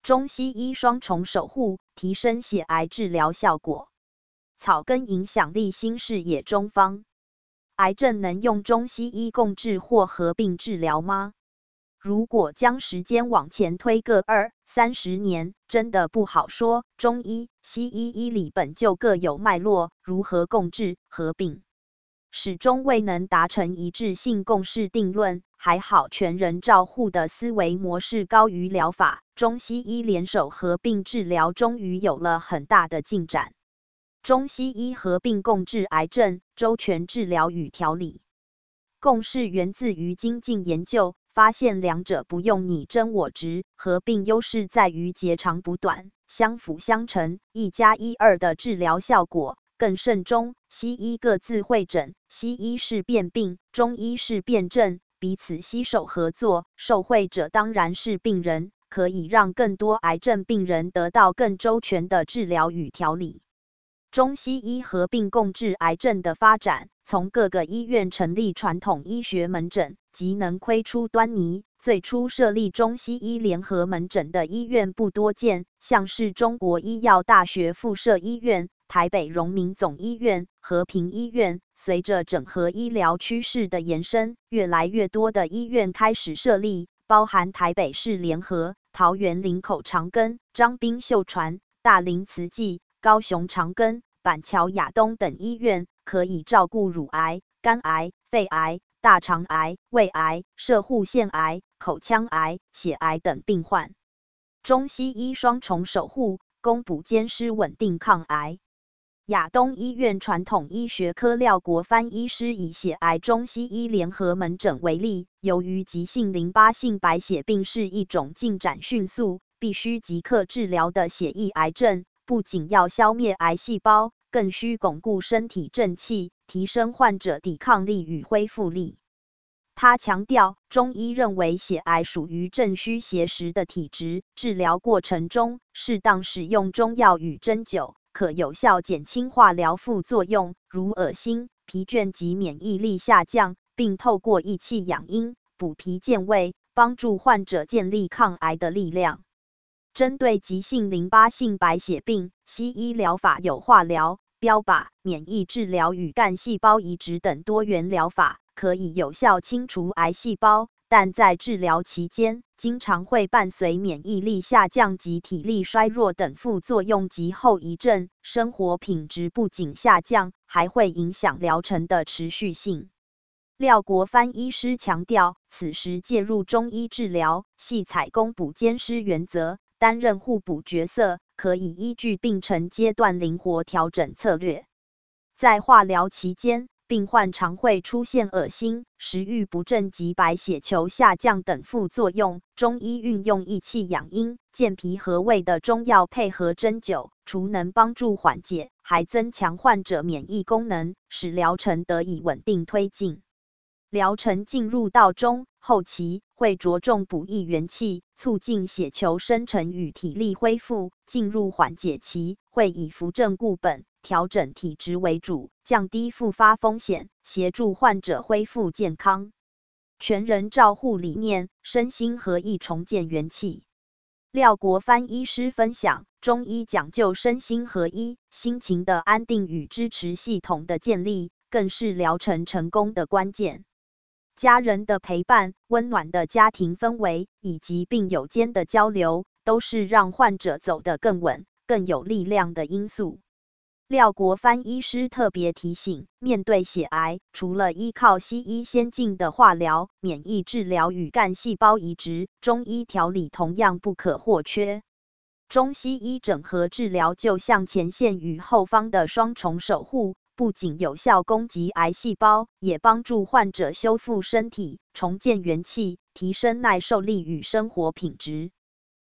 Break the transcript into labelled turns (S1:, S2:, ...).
S1: 中西医双重守护，提升血癌治疗效果。草根影响力新视野中方。癌症能用中西医共治或合并治疗吗？如果将时间往前推个20-30年，真的不好说。中医、西医医理本就各有脉络，如何共治、合并，始终未能达成一致性共识定论。还好全人照护的思维模式高于疗法，中西医联手合并治疗终于有了很大的进展。中西医合并共治癌症，周全治疗与调理。共识源自于精进研究，发现两者不用你争我执，合并优势在于截长补短，相辅相成，1+1=2的治疗效果更胜中西医各自会诊，西医是辨病，中医是辨证，彼此携手合作，受惠者当然是病人，可以让更多癌症病人得到更周全的治疗与调理。中西医合并共治癌症的发展，从各个医院成立传统医学门诊即能窥出端倪。最初设立中西医联合门诊的医院不多见，像是中国医药大学附设医院、台北荣民总医院、和平医院。随着整合医疗趋势的延伸，越来越多的医院开始设立，包含台北市联合、桃园林口长庚、彰滨秀传、大林慈济、高雄长庚、板桥亚东等医院，可以照顾乳癌、肝癌、肺癌、大肠癌、胃癌、摄护腺癌、口腔癌、血癌等病患。中西医双重守护，攻补兼施，稳定抗癌。亚东医院传统医学科廖国藩医师以血癌中西医联合门诊为例，由于急性淋巴性白血病是一种进展迅速、必须即刻治疗的血液癌症，不仅要消灭癌细胞，更需巩固身体正气，提升患者抵抗力与恢复力。他强调，中医认为血癌属于正虚邪实的体质，治疗过程中适当使用中药与针灸，可有效减轻化疗副作用，如恶心、疲倦及免疫力下降，并透过益气养阴、补脾健胃，帮助患者建立抗癌的力量。针对急性淋巴性白血病，西医疗法有化疗、标靶、免疫治疗与干细胞移植等多元疗法，可以有效清除癌细胞，但在治疗期间，经常会伴随免疫力下降及体力衰弱等副作用及后遗症，生活品质不仅下降，还会影响疗程的持续性。廖国藩医师强调，此时介入中医治疗，系采攻补兼施原则，担任互补角色，可以依据病程阶段灵活调整策略。在化疗期间，病患常会出现恶心、食欲不振及白血球下降等副作用。中医运用益气养阴、健脾和胃的中药配合针灸，除能帮助缓解，还增强患者免疫功能，使疗程得以稳定推进。疗程进入到中后期，会着重补益元气，促进血球生成与体力恢复；进入缓解期，会以扶正固本、调整体质为主，降低复发风险，协助患者恢复健康。全人照护理念，身心合一，重建元气。廖国藩医师分享，中医讲究身心合一，心情的安定与支持系统的建立，更是疗程成功的关键。家人的陪伴、温暖的家庭氛围以及病友间的交流，都是让患者走得更稳、更有力量的因素。廖国藩医师特别提醒，面对血癌，除了依靠西医先进的化疗、免疫治疗与干细胞移植，中医调理同样不可或缺。中西医整合治疗就像前线与后方的双重守护，不仅有效攻击癌细胞，也帮助患者修复身体、重建元气，提升耐受力与生活品质。